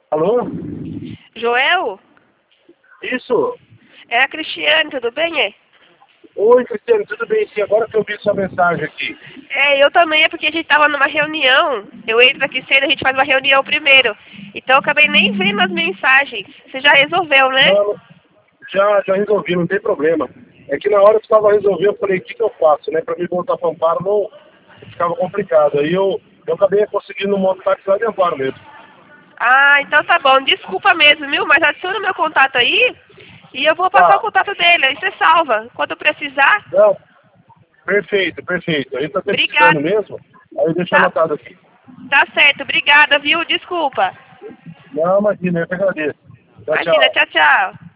Alô? Joel? Isso? É a Cristiane, tudo bem, é? Oi, Cristiano, tudo bem? Sim, agora que eu vi sua mensagem aqui. É, eu também, é porque a gente tava numa reunião. Eu entro aqui cedo, a gente faz uma reunião primeiro. Então eu acabei nem vendo as mensagens. Você já resolveu, né? Não, já resolvi, não tem problema. É que na hora que estava resolvendo, eu falei, o que eu faço, né? Para me voltar para Amparo não ficava complicado. Aí eu acabei conseguindo um monte de táxi lá de Amparo mesmo. Ah, então tá bom. Desculpa mesmo, viu? Mas adiciona o meu contato aí e eu vou passar o Tá. contato dele. Aí você salva. Quando precisar, Não, perfeito, perfeito. A gente está obrigada. precisando mesmo. Aí eu deixo Tá, anotado aqui. tá certo. Obrigada, viu? Desculpa. Não, imagina, eu que agradeço. Tchau, Imagina, tchau. tchau, tchau.